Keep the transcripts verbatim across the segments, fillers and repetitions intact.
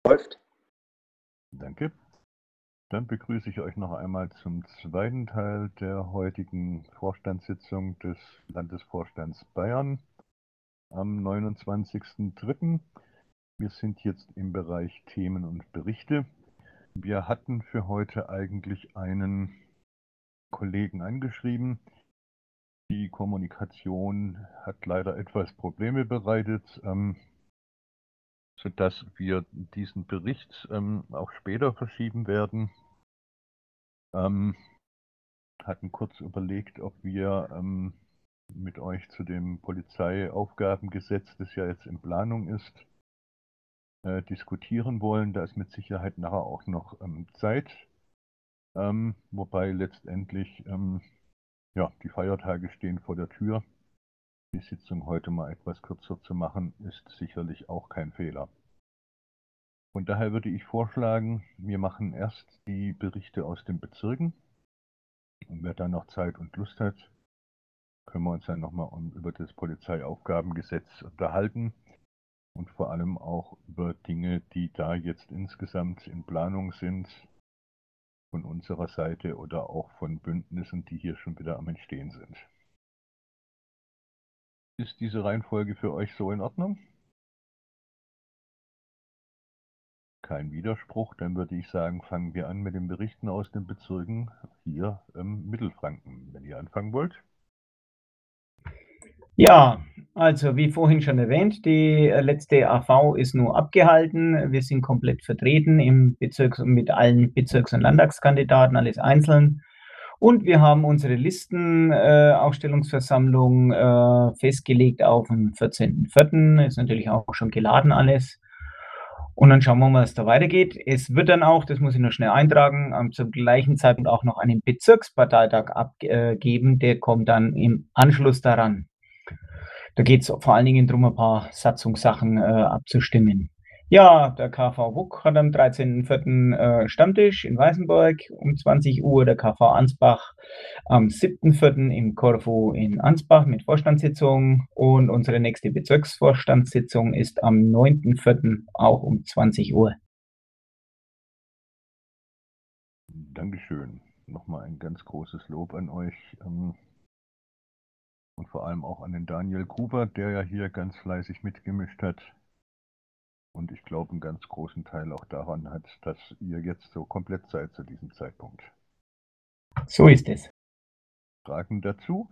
Läuft. Danke. Dann begrüße ich euch noch einmal zum zweiten Teil der heutigen Vorstandssitzung des Landesvorstands Bayern am neunundzwanzigsten dritten Wir sind jetzt im Bereich Themen und Berichte. Wir hatten für heute eigentlich einen Kollegen angeschrieben. Die Kommunikation hat leider etwas Probleme bereitet, ähm, sodass wir diesen Bericht ähm, auch später verschieben werden. Ähm, hatten kurz überlegt, ob wir ähm, mit euch zu dem Polizeiaufgabengesetz, das ja jetzt in Planung ist, äh, diskutieren wollen. Da ist mit Sicherheit nachher auch noch ähm, Zeit, ähm, wobei letztendlich ähm, ja, die Feiertage stehen vor der Tür. Die Sitzung heute mal etwas kürzer zu machen, ist sicherlich auch kein Fehler. Von daher würde ich vorschlagen, wir machen erst die Berichte aus den Bezirken. Und wer dann noch Zeit und Lust hat, können wir uns dann nochmal über das Polizeiaufgabengesetz unterhalten und vor allem auch über Dinge, die da jetzt insgesamt in Planung sind, von unserer Seite oder auch von Bündnissen, die hier schon wieder am Entstehen sind. Ist diese Reihenfolge für euch so in Ordnung? Kein Widerspruch, dann würde ich sagen, fangen wir an mit den Berichten aus den Bezirken hier im Mittelfranken, wenn ihr anfangen wollt. Ja, also wie vorhin schon erwähnt, die letzte A V ist nur abgehalten. Wir sind komplett vertreten im Bezirks- mit allen Bezirks- und Landtagskandidaten, alles einzeln. Und wir haben unsere Listenaufstellungsversammlung äh, festgelegt auf den vierzehnten vierten Ist natürlich auch schon geladen alles. Und dann schauen wir mal, was da weitergeht. Es wird dann auch, das muss ich noch schnell eintragen, ähm, zum gleichen Zeitpunkt auch noch einen Bezirksparteitag abgeben. Der kommt dann im Anschluss daran. Da geht es vor allen Dingen darum, ein paar Satzungssachen äh, abzustimmen. Ja, der K V Wuck hat am dreizehnten vierten Äh, Stammtisch in Weißenburg um zwanzig Uhr, der K V Ansbach am siebten vierten im Corfu in Ansbach mit Vorstandssitzung und unsere nächste Bezirksvorstandssitzung ist am neunten vierten auch um zwanzig Uhr. Dankeschön. Nochmal ein ganz großes Lob an euch ähm, und vor allem auch an den Daniel Gruber, der ja hier ganz fleißig mitgemischt hat. Und ich glaube, einen ganz großen Teil auch daran hat, dass ihr jetzt so komplett seid zu diesem Zeitpunkt. So ist es. Fragen dazu?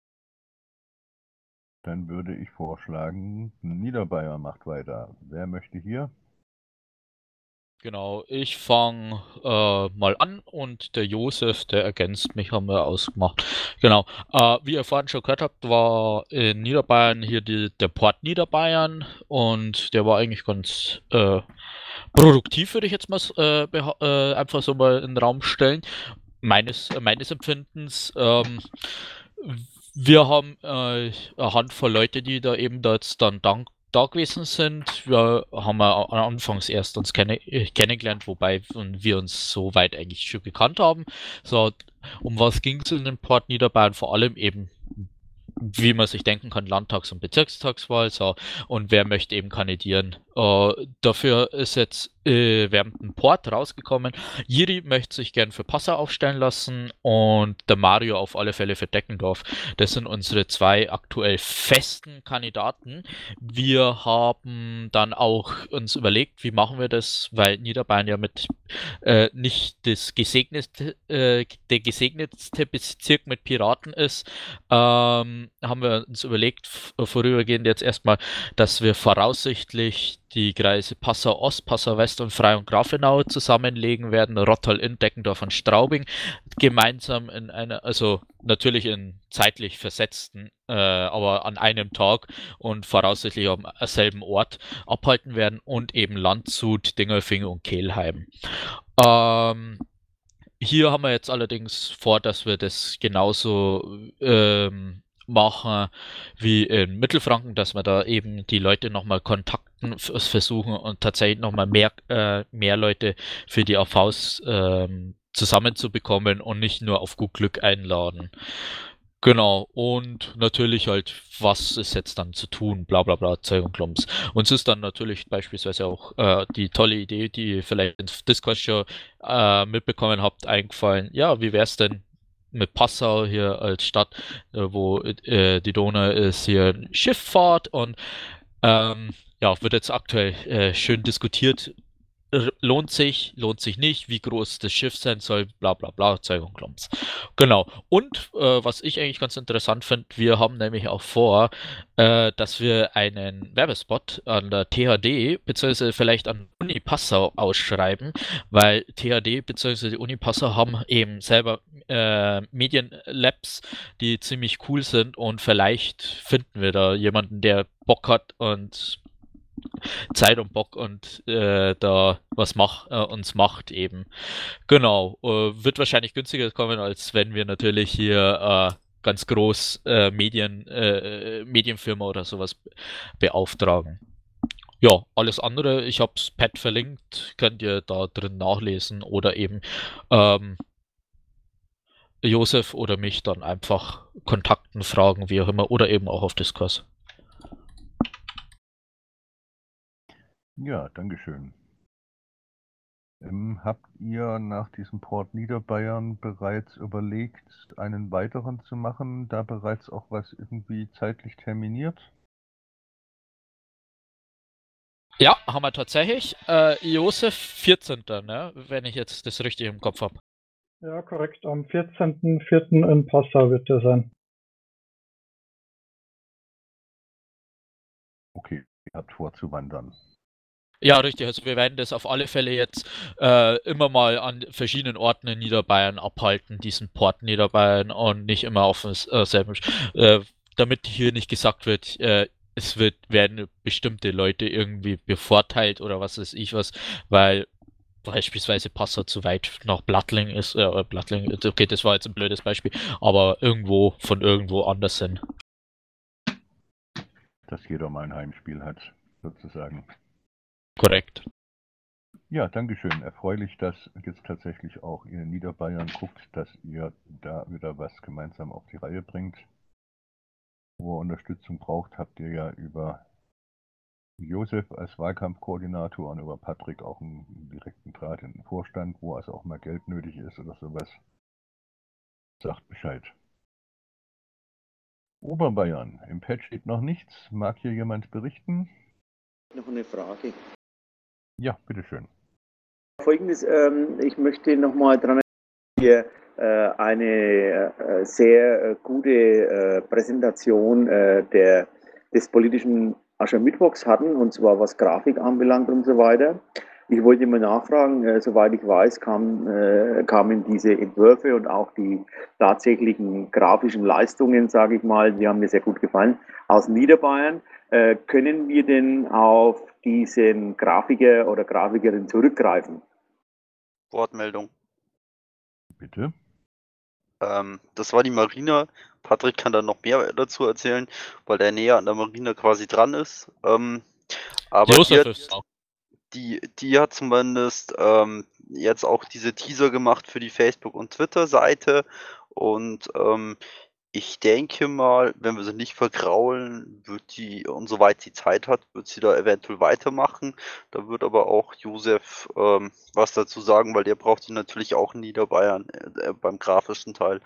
Dann würde ich vorschlagen, Niederbayer macht weiter. Wer möchte hier? Genau, ich fange äh, mal an und der Josef, der ergänzt mich, haben wir ausgemacht. Genau, äh, wie ihr vorhin schon gehört habt, war in Niederbayern hier die, der Port Niederbayern und der war eigentlich ganz äh, produktiv, würde ich jetzt mal äh, äh, einfach so mal in den Raum stellen. Meines, äh, meines Empfindens. Ähm, wir haben äh, eine Handvoll Leute, die da eben da jetzt dann dank da gewesen sind. Wir haben ja anfangs erst uns kenne, kennengelernt, wobei wir uns so weit eigentlich schon gekannt haben. So, um was ging es in den Port Niederbayern? Vor allem eben, wie man sich denken kann, Landtags- und Bezirkstagswahl. So, und wer möchte eben kandidieren? Äh, dafür ist jetzt äh, während dem Port rausgekommen. Jiri möchte sich gern für Passau aufstellen lassen und der Mario auf alle Fälle für Deckendorf. Das sind unsere zwei aktuell festen Kandidaten. Wir haben dann auch uns überlegt, wie machen wir das, weil Niederbayern ja mit äh, nicht das gesegnete, äh, der gesegnetste Bezirk mit Piraten ist, ähm, haben wir uns überlegt, vorübergehend jetzt erstmal, dass wir voraussichtlich die Kreise Passau Ost, Passau West und Frei und Grafenau zusammenlegen werden, Rottal-Inn, Deckendorf und Straubing, gemeinsam in einer, also natürlich in zeitlich versetzten, äh, aber an einem Tag und voraussichtlich am selben Ort abhalten werden und eben Landshut, Dingolfing und Kelheim. Ähm, hier haben wir jetzt allerdings vor, dass wir das genauso ähm, machen wie in Mittelfranken, dass wir da eben die Leute nochmal kontakten versuchen und tatsächlich nochmal mehr, äh, mehr Leute für die A Vs ähm, zusammenzubekommen und nicht nur auf gut Glück einladen. Genau, und natürlich halt, was ist jetzt dann zu tun, bla bla bla, Zeug und Klumps. Uns ist dann natürlich beispielsweise auch äh, die tolle Idee, die ihr vielleicht in Discord schon äh, mitbekommen habt, eingefallen. Ja, wie wär's denn mit Passau hier als Stadt, äh, wo äh, die Donau ist, hier Schifffahrt und ähm, ja, wird jetzt aktuell äh, schön diskutiert. R- Lohnt sich, lohnt sich nicht, wie groß das Schiff sein soll, bla bla bla, Zeug und Klumps. Genau. Und äh, was ich eigentlich ganz interessant finde, wir haben nämlich auch vor, äh, dass wir einen Werbespot an der T H D beziehungsweise vielleicht an Uni Passau ausschreiben, weil T H D beziehungsweise die Uni Passau haben eben selber äh, Medienlabs, die ziemlich cool sind und vielleicht finden wir da jemanden, der Bock hat und Zeit und Bock und äh, da was mach, äh, uns macht eben. Genau, äh, wird wahrscheinlich günstiger kommen, als wenn wir natürlich hier äh, ganz groß äh, Medien, äh, Medienfirma oder sowas beauftragen. Ja, alles andere, ich hab's Pad verlinkt, könnt ihr da drin nachlesen oder eben ähm, Josef oder mich dann einfach kontakten, fragen, wie auch immer, oder eben auch auf Discord. Ja, Dankeschön. Ähm, habt ihr nach diesem Port Niederbayern bereits überlegt, einen weiteren zu machen, da bereits auch was irgendwie zeitlich terminiert? Ja, haben wir tatsächlich. Äh, Josef vierzehnten Ne? Wenn ich jetzt das richtig im Kopf habe. Ja, korrekt. Am vierzehnten vierten in Passau wird der sein. Okay, ihr habt vor zu wandern. Ja, richtig. Also wir werden das auf alle Fälle jetzt äh, immer mal an verschiedenen Orten in Niederbayern abhalten, diesen Port Niederbayern und nicht immer auf demselben. Äh, damit hier nicht gesagt wird, äh, es wird, werden bestimmte Leute irgendwie bevorteilt oder was weiß ich was, weil beispielsweise Passau zu weit nach Blattling ist. Äh, Blattling, okay, das war jetzt ein blödes Beispiel, aber irgendwo von irgendwo anders hin. Dass jeder mal ein Heimspiel hat, sozusagen. Korrekt. Ja, Dankeschön. Erfreulich, dass jetzt tatsächlich auch ihr in Niederbayern guckt, dass ihr da wieder was gemeinsam auf die Reihe bringt. Wo ihr Unterstützung braucht, habt ihr ja über Josef als Wahlkampfkoordinator und über Patrick auch einen direkten Draht in den Vorstand, wo also auch mal Geld nötig ist oder sowas. Sagt Bescheid. Oberbayern. Im Pad steht noch nichts. Mag hier jemand berichten? Noch eine Frage. Ja, bitteschön. Folgendes, ähm, ich möchte nochmal dran erinnern, wir äh, eine äh, sehr äh, gute äh, Präsentation äh, der, des politischen Aschermittwochs hatten, und zwar was Grafik anbelangt und so weiter. Ich wollte mal nachfragen, äh, soweit ich weiß, kam, äh, kamen diese Entwürfe und auch die tatsächlichen grafischen Leistungen, sage ich mal, die haben mir sehr gut gefallen, aus Niederbayern. Äh, können wir denn auf diesen Grafiker oder Grafikerin zurückgreifen? Wortmeldung. Bitte. Ähm, das war die Marina. Patrick kann da noch mehr dazu erzählen, weil der näher an der Marina quasi dran ist. Ähm, aber Josef die ist hat, die, die hat zumindest ähm, jetzt auch diese Teaser gemacht für die Facebook- und Twitter-Seite. Und ähm, ich denke mal, wenn wir sie nicht vergraulen, wird die, und soweit sie Zeit hat, wird sie da eventuell weitermachen. Da wird aber auch Josef ähm, was dazu sagen, weil der braucht sie natürlich auch in Niederbayern äh, beim grafischen Teil.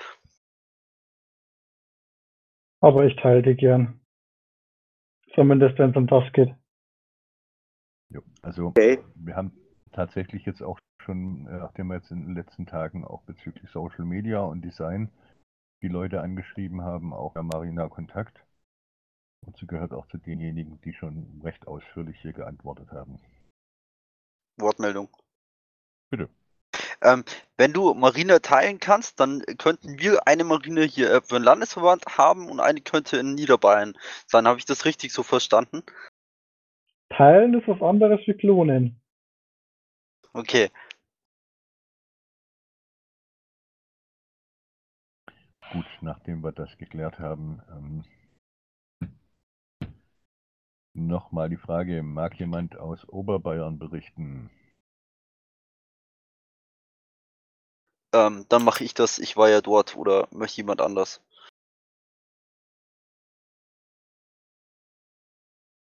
Aber ich teile die gern. Zumindest wenn es um das geht. Jo, also Okay. wir haben tatsächlich jetzt auch schon, äh, nachdem wir jetzt in den letzten Tagen auch bezüglich Social Media und Design die Leute angeschrieben haben, auch bei Marina Kontakt. Und sie gehört auch zu denjenigen, die schon recht ausführlich hier geantwortet haben. Wortmeldung. Bitte. Ähm, wenn du Marina teilen kannst, dann könnten wir eine Marina hier äh, für den Landesverband haben und eine könnte in Niederbayern sein. Habe ich das richtig so verstanden? Teilen ist was anderes wie klonen. Okay. Gut, nachdem wir das geklärt haben, ähm, nochmal die Frage, mag jemand aus Oberbayern berichten? Ähm, dann mache ich das. Ich war ja dort, oder möchte jemand anders?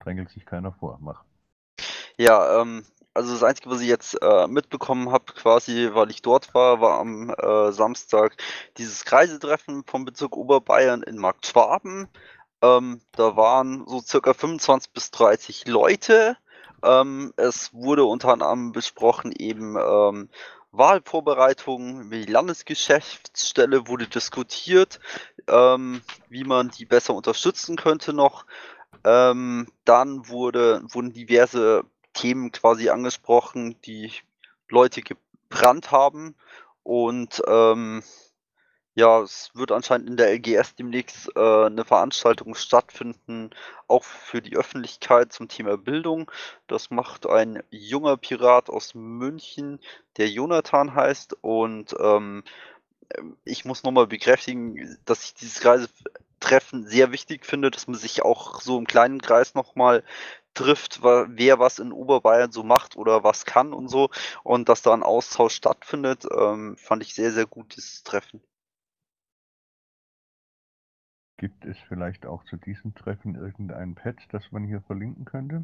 drängelt sich keiner vor. Mach. Ja, ähm, also das Einzige, was ich jetzt äh, mitbekommen habe, quasi, weil ich dort war, war am äh, Samstag dieses Kreisetreffen vom Bezirk Oberbayern in Marktschwaben. Ähm, da waren so circa fünfundzwanzig bis dreißig Leute. Ähm, es wurde unter anderem besprochen eben ähm, Wahlvorbereitungen, die Landesgeschäftsstelle wurde diskutiert, ähm, wie man die besser unterstützen könnte noch. Ähm, dann wurde, wurden diverse Themen quasi angesprochen, die Leute gebrannt haben. Und ähm, ja, es wird anscheinend in der L G S demnächst äh, eine Veranstaltung stattfinden, auch für die Öffentlichkeit zum Thema Bildung. Das macht ein junger Pirat aus München, der Jonathan heißt. Und ähm, ich muss nochmal bekräftigen, dass ich dieses Reisetreffen sehr wichtig finde, dass man sich auch so im kleinen Kreis nochmal trifft, wer was in Oberbayern so macht oder was kann und so. Und dass da ein Austausch stattfindet, ähm, fand ich sehr, sehr gut, dieses Treffen. Gibt es vielleicht auch zu diesem Treffen irgendein Pad, das man hier verlinken könnte?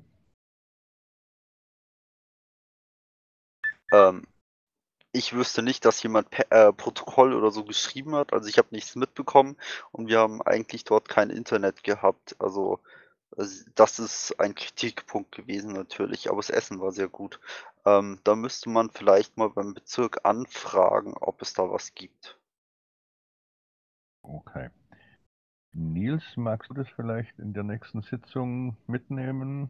Ähm, ich wüsste nicht, dass jemand Pe äh, Protokoll oder so geschrieben hat. Also ich habe nichts mitbekommen und wir haben eigentlich dort kein Internet gehabt. Also Also, das ist ein Kritikpunkt gewesen natürlich, aber das Essen war sehr gut. Ähm, da müsste man vielleicht mal beim Bezirk anfragen, ob es da was gibt. Okay. Nils, magst du das vielleicht in der nächsten Sitzung mitnehmen?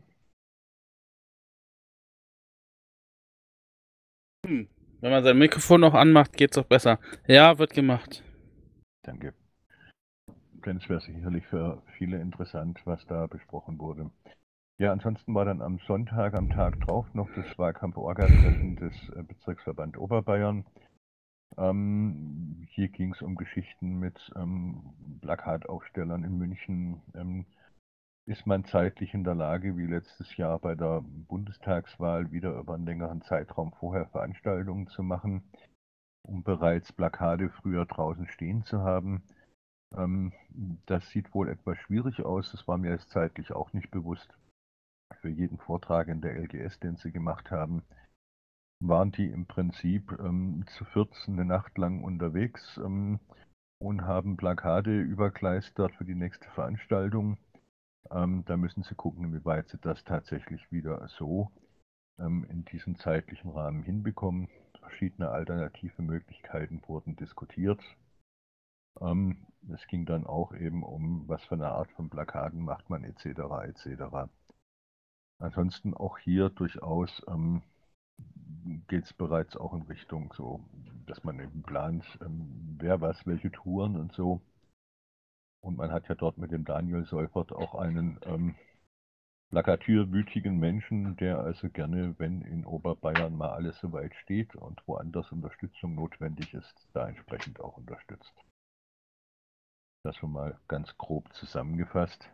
Hm. Wenn man sein Mikrofon noch anmacht, geht's auch besser. Ja, wird gemacht. Danke. Denn es wäre sicherlich für viele interessant, was da besprochen wurde. Ja, ansonsten war dann am Sonntag, am Tag drauf, noch das Wahlkampf-Orga-Treffen des äh, Bezirksverband Oberbayern. Ähm, hier ging es um Geschichten mit ähm, Plakataufstellern in München. Ähm, ist man zeitlich in der Lage, wie letztes Jahr bei der Bundestagswahl, wieder über einen längeren Zeitraum vorher Veranstaltungen zu machen, um bereits Plakate früher draußen stehen zu haben? Ähm, das sieht wohl etwas schwierig aus. Das war mir jetzt zeitlich auch nicht bewusst. Für jeden Vortrag in der L G S, den sie gemacht haben, waren die im Prinzip ähm, zu vierzehn eine Nacht lang unterwegs ähm, und haben Plakate überkleistert für die nächste Veranstaltung. Ähm, da müssen sie gucken, inwieweit sie das tatsächlich wieder so ähm, in diesem zeitlichen Rahmen hinbekommen. Verschiedene alternative Möglichkeiten wurden diskutiert. Ähm, es ging dann auch eben um, was für eine Art von Plakaten macht man et cetera et cetera. Ansonsten auch hier durchaus ähm, geht es bereits auch in Richtung so, dass man eben plant, ähm, wer was, welche Touren und so. Und man hat ja dort mit dem Daniel Seufert auch einen ähm, plakatürwütigen Menschen, der also gerne, wenn in Oberbayern mal alles soweit steht und woanders Unterstützung notwendig ist, da entsprechend auch unterstützt. Das schon mal ganz grob zusammengefasst.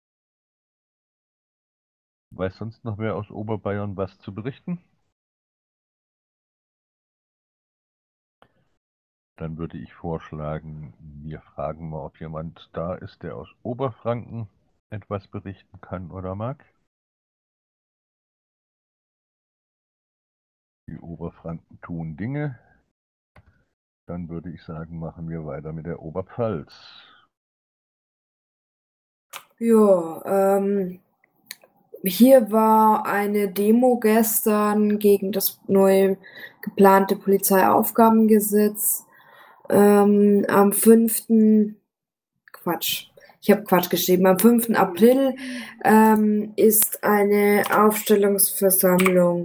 Weiß sonst noch wer aus Oberbayern was zu berichten? Dann würde ich vorschlagen, wir fragen mal, ob jemand da ist, der aus Oberfranken etwas berichten kann oder mag. Die Oberfranken tun Dinge. Dann würde ich sagen, machen wir weiter mit der Oberpfalz. Ja, ähm, hier war eine Demo gestern gegen das neu geplante Polizeiaufgabengesetz. Ähm, am fünften Quatsch. Ich habe Quatsch geschrieben. Am fünften April ähm, ist eine Aufstellungsversammlung.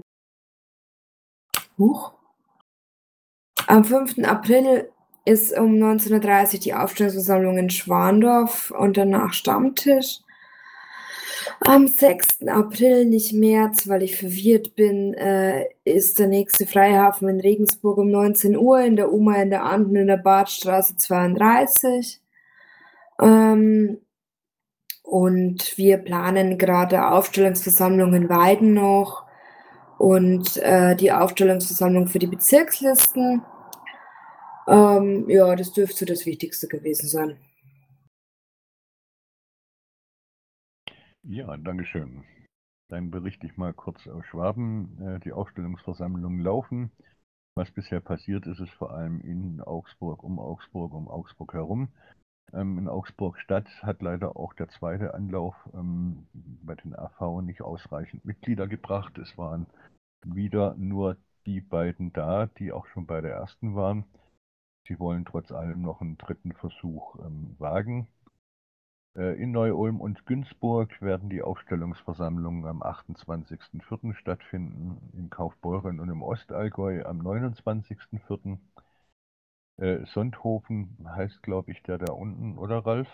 Huch. Am fünften April ist um neunzehn Uhr dreißig die Aufstellungsversammlung in Schwandorf und danach Stammtisch. Am sechsten April, nicht März, weil ich verwirrt bin, äh, ist der nächste Freihafen in Regensburg um neunzehn Uhr in der U M A in der Anden in der Badstraße zweiunddreißig. Ähm, und wir planen gerade Aufstellungsversammlung in Weiden noch und äh, die Aufstellungsversammlung für die Bezirkslisten. Ähm, ja, das dürfte das Wichtigste gewesen sein. Ja, danke schön. Dann berichte ich mal kurz aus Schwaben. Äh, Die Aufstellungsversammlungen laufen. Was bisher passiert ist, ist vor allem in Augsburg, um Augsburg, um Augsburg herum. Ähm, in Augsburg Stadt hat leider auch der zweite Anlauf ähm, bei den A V nicht ausreichend Mitglieder gebracht. Es waren wieder nur die beiden da, die auch schon bei der ersten waren. Sie wollen trotz allem noch einen dritten Versuch ähm, wagen. Äh, in Neu-Ulm und Günzburg werden die Aufstellungsversammlungen am achtundzwanzigsten vierten stattfinden, in Kaufbeuren und im Ostallgäu am neunundzwanzigsten vierten Äh, Sonthofen heißt, glaube ich, der da unten, oder Ralf?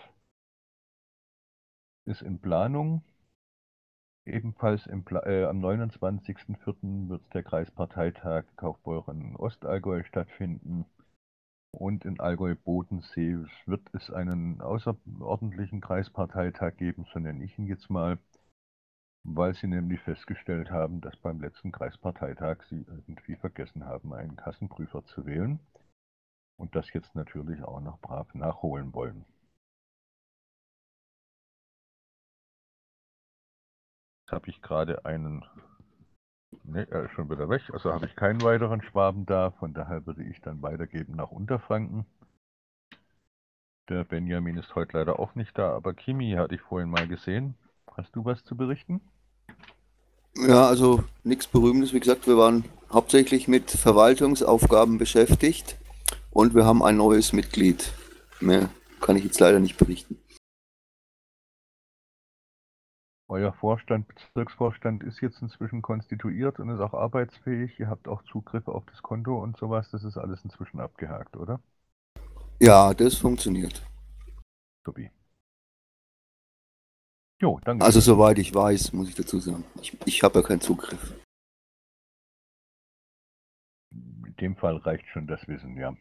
Ist in Planung. Ebenfalls im Pla äh, am neunundzwanzigsten vierten wird der Kreisparteitag Kaufbeuren Ostallgäu stattfinden. Und in Allgäu-Bodensee wird es einen außerordentlichen Kreisparteitag geben, so nenne ich ihn jetzt mal, weil sie nämlich festgestellt haben, dass beim letzten Kreisparteitag sie irgendwie vergessen haben, einen Kassenprüfer zu wählen und das jetzt natürlich auch noch brav nachholen wollen. Jetzt habe ich gerade einen, ne, er ist schon wieder weg, also habe ich keinen weiteren Schwaben da, von daher würde ich dann weitergeben nach Unterfranken. Der Benjamin ist heute leider auch nicht da, aber Kimi hatte ich vorhin mal gesehen. Hast du was zu berichten? Ja, also nichts Berühmtes. Wie gesagt, wir waren hauptsächlich mit Verwaltungsaufgaben beschäftigt und wir haben ein neues Mitglied. Mehr kann ich jetzt leider nicht berichten. Euer Vorstand, Bezirksvorstand ist jetzt inzwischen konstituiert und ist auch arbeitsfähig. Ihr habt auch Zugriff auf das Konto und sowas. Das ist alles inzwischen abgehakt, oder? Ja, das funktioniert. Sobi. Jo, danke. Also soweit ich weiß, muss ich dazu sagen. Ich, ich habe ja keinen Zugriff. In dem Fall reicht schon das Wissen, ja.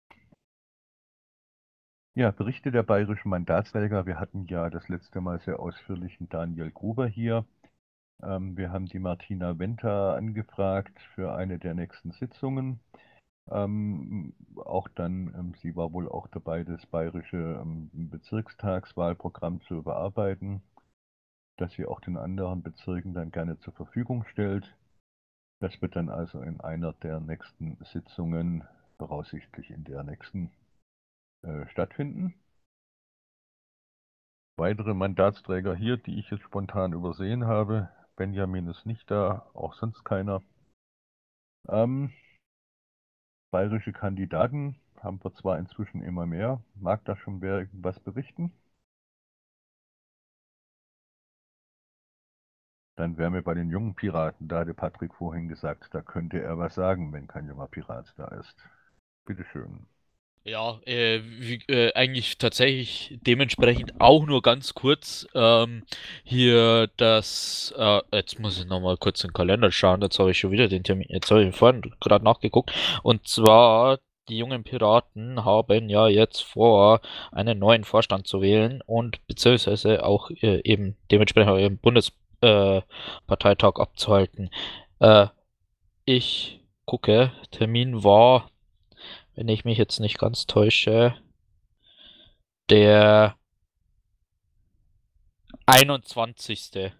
Ja, Berichte der bayerischen Mandatsträger. Wir hatten ja das letzte Mal sehr ausführlichen Daniel Gruber hier. Ähm, wir haben die Martina Wenter angefragt für eine der nächsten Sitzungen. Ähm, auch dann, ähm, sie war wohl auch dabei, das bayerische ähm, Bezirkstagswahlprogramm zu überarbeiten, das sie auch den anderen Bezirken dann gerne zur Verfügung stellt. Das wird dann also in einer der nächsten Sitzungen, voraussichtlich in der nächsten, äh, stattfinden. Weitere Mandatsträger hier, die ich jetzt spontan übersehen habe. Benjamin ist nicht da, auch sonst keiner. Ähm, bayerische Kandidaten haben wir zwar inzwischen immer mehr. Mag da schon wer irgendwas berichten? Dann wären wir bei den jungen Piraten. Da hatte Patrick vorhin gesagt, da könnte er was sagen, wenn kein junger Pirat da ist. Bitteschön. Ja, äh, wie, äh, eigentlich tatsächlich dementsprechend auch nur ganz kurz ähm, hier das, äh, jetzt muss ich nochmal kurz in den Kalender schauen, jetzt habe ich schon wieder den Termin, jetzt habe ich vorhin gerade nachgeguckt, und zwar die jungen Piraten haben ja jetzt vor, einen neuen Vorstand zu wählen und beziehungsweise auch äh, eben dementsprechend auch ihren Bundesparteitag äh, abzuhalten. Äh, ich gucke, Termin war, wenn ich mich jetzt nicht ganz täusche, der einundzwanzigste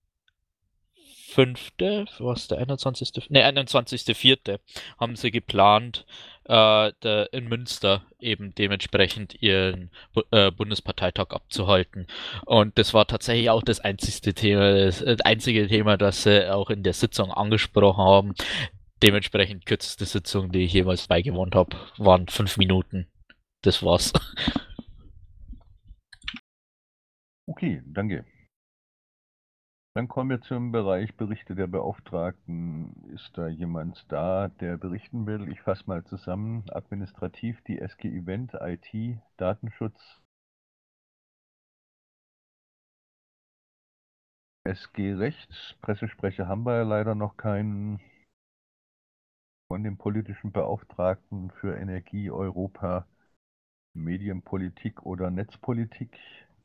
fünfte Was der einundzwanzigste Ne, einundzwanzigste vierte haben sie geplant, äh, der, in Münster eben dementsprechend ihren Bu äh, Bundesparteitag abzuhalten. Und das war tatsächlich auch das einzigste Thema, das äh, einzige Thema, das sie auch in der Sitzung angesprochen haben. Dementsprechend kürzeste Sitzung, die ich jemals beigewohnt habe, waren fünf Minuten. Das war's. Okay, danke. Dann kommen wir zum Bereich Berichte der Beauftragten. Ist da jemand da, der berichten will? Ich fasse mal zusammen. Administrativ die S G Event, I T, Datenschutz, S G Recht. Pressesprecher haben wir ja leider noch keinen. Von dem politischen Beauftragten für Energie, Europa, Medienpolitik oder Netzpolitik.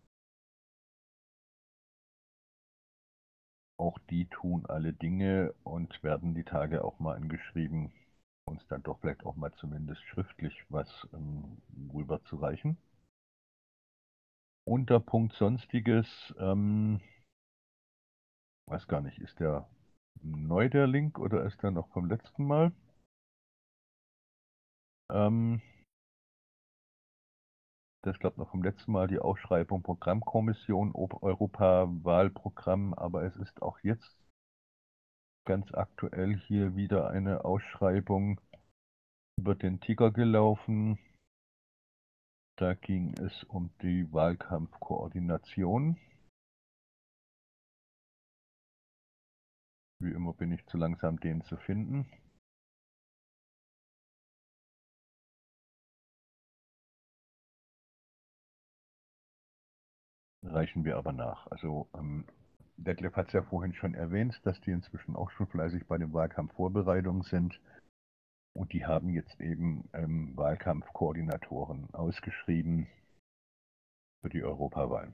Auch die tun alle Dinge und werden die Tage auch mal angeschrieben, uns dann doch vielleicht auch mal zumindest schriftlich was ähm, rüberzureichen. Unter Punkt Sonstiges, ähm, Weiß gar nicht, ist der neu, der Link, oder ist der noch vom letzten Mal? Ähm, das glaube noch vom letzten Mal die Ausschreibung Programmkommission Europawahlprogramm, aber es ist auch jetzt ganz aktuell hier wieder eine Ausschreibung über den Ticker gelaufen. Da ging es um die Wahlkampfkoordination. Wie immer bin ich zu langsam, den zu finden. Reichen wir aber nach. Also ähm, Detlef hat es ja vorhin schon erwähnt, dass die inzwischen auch schon fleißig bei den Wahlkampfvorbereitungen sind. Und die haben jetzt eben ähm, Wahlkampfkoordinatoren ausgeschrieben für die Europawahl.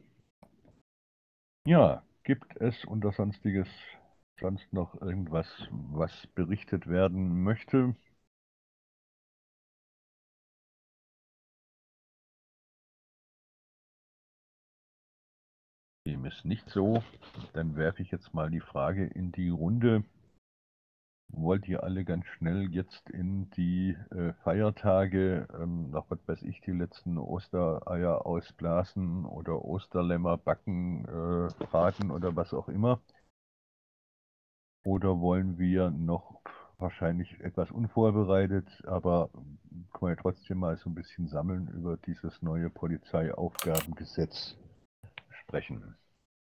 Ja, gibt es unter Sonstiges sonst noch irgendwas, was berichtet werden möchte? Dem ist nicht so. Dann werfe ich jetzt mal die Frage in die Runde. Wollt ihr alle ganz schnell jetzt in die äh, Feiertage, ähm, nach was weiß ich, die letzten Ostereier ausblasen oder Osterlämmer backen, äh, braten oder was auch immer? Oder wollen wir noch wahrscheinlich etwas unvorbereitet, aber können wir trotzdem mal so ein bisschen sammeln über dieses neue Polizeiaufgabengesetz sprechen?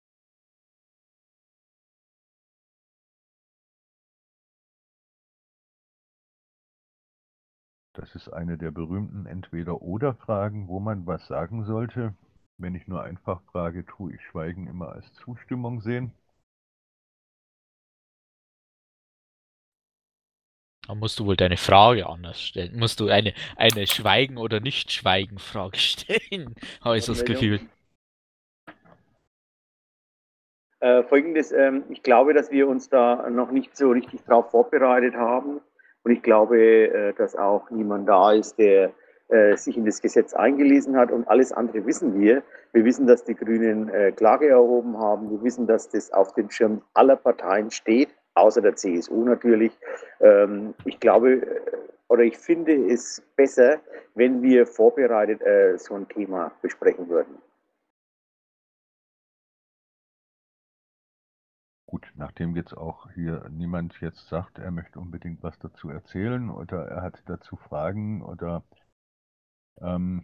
Das ist eine der berühmten Entweder-oder-Fragen, wo man was sagen sollte. Wenn ich nur einfach frage, tue ich Schweigen immer als Zustimmung sehen? Da musst du wohl deine Frage anders stellen. Musst du eine, eine Schweigen- oder Nicht-Schweigen-Frage stellen, habe ich so das Gefühl. Äh, Folgendes, ähm, ich glaube, dass wir uns da noch nicht so richtig drauf vorbereitet haben. Und ich glaube, äh, dass auch niemand da ist, der äh, sich in das Gesetz eingelesen hat. Und alles andere wissen wir. Wir wissen, dass die Grünen äh, Klage erhoben haben. Wir wissen, dass das auf dem Schirm aller Parteien steht, außer der C S U natürlich. Ähm, ich glaube, äh, oder ich finde es besser, wenn wir vorbereitet äh, so ein Thema besprechen würden. Gut, nachdem jetzt auch hier niemand jetzt sagt, er möchte unbedingt was dazu erzählen oder er hat dazu Fragen oder ähm,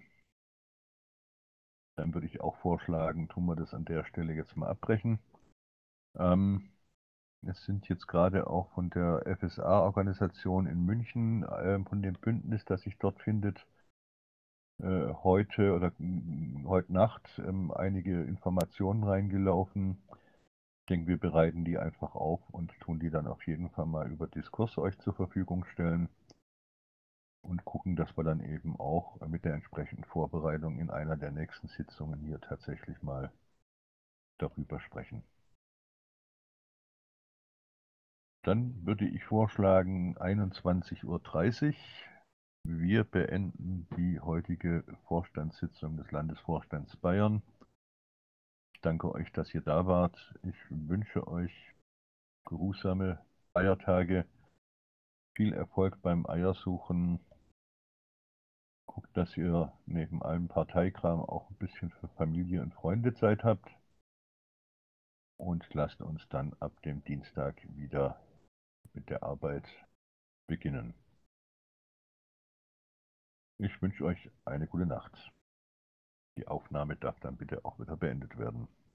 dann würde ich auch vorschlagen, tun wir das an der Stelle jetzt mal abbrechen. Ähm, es sind jetzt gerade auch von der F S A-Organisation in München, äh, von dem Bündnis, das sich dort findet, äh, heute oder äh, heute Nacht ähm, einige Informationen reingelaufen. Ich denke, wir bereiten die einfach auf und tun die dann auf jeden Fall mal über Diskurs euch zur Verfügung stellen und gucken, dass wir dann eben auch mit der entsprechenden Vorbereitung in einer der nächsten Sitzungen hier tatsächlich mal darüber sprechen. Dann würde ich vorschlagen einundzwanzig Uhr dreißig. Wir beenden die heutige Vorstandssitzung des Landesvorstands Bayern. Ich danke euch, dass ihr da wart. Ich wünsche euch geruhsame Feiertage, viel Erfolg beim Eiersuchen. Guckt, dass ihr neben allem Parteikram auch ein bisschen für Familie und Freunde Zeit habt. Und lasst uns dann ab dem Dienstag wieder mit der Arbeit beginnen. Ich wünsche euch eine gute Nacht. Die Aufnahme darf dann bitte auch wieder beendet werden.